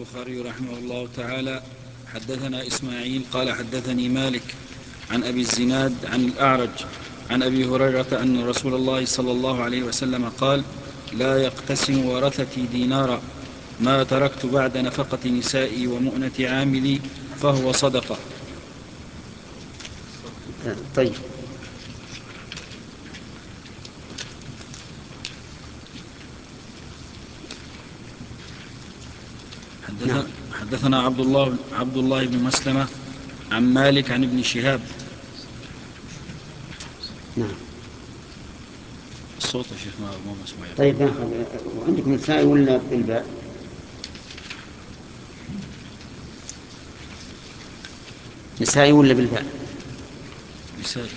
البخاري رحمه الله تعالى: حدثنا إسماعيل قال حدثني مالك عن أبي الزناد عن الأعرج عن أبي هريرة أن رسول الله صلى الله عليه وسلم قال: لا يقتسم ورثتي دينارا ما تركت بعد نفقة نسائي ومؤنة عاملي فهو صدقة. طيب. حدثنا عبد الله بن مسلمة عن مالك عن ابن شهاب. نعم. الصوت يا شيخ ما مسموع. طيب ناخذ. وعندكم السائل ولا بالباء؟ نسائي ولا بالباء؟ نسائي.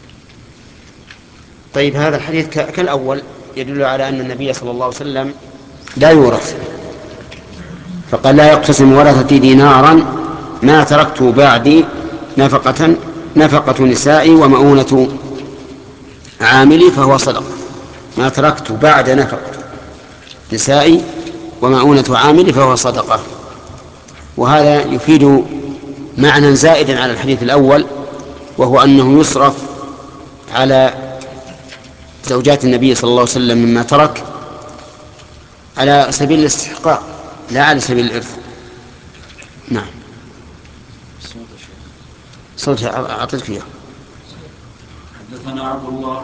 طيب، هذا الحديث كالأول يدل على أن النبي صلى الله عليه وسلم لا يورث، فقال: لا يقتسم ورثتي دينارا ما تركت بعدي نفقة نسائي ومؤونة عاملي فهو صدقة. ما تركت بعد نفقة نسائي ومؤونة عاملي فهو صدقة. وهذا يفيد معنى زائدا على الحديث الأول، وهو أنه يصرف على زوجات النبي صلى الله عليه وسلم مما ترك على سبيل الاستحقاق لا على سبيل الإرث. نعم. صوت أعطيك فيها. حدثنا عبد الله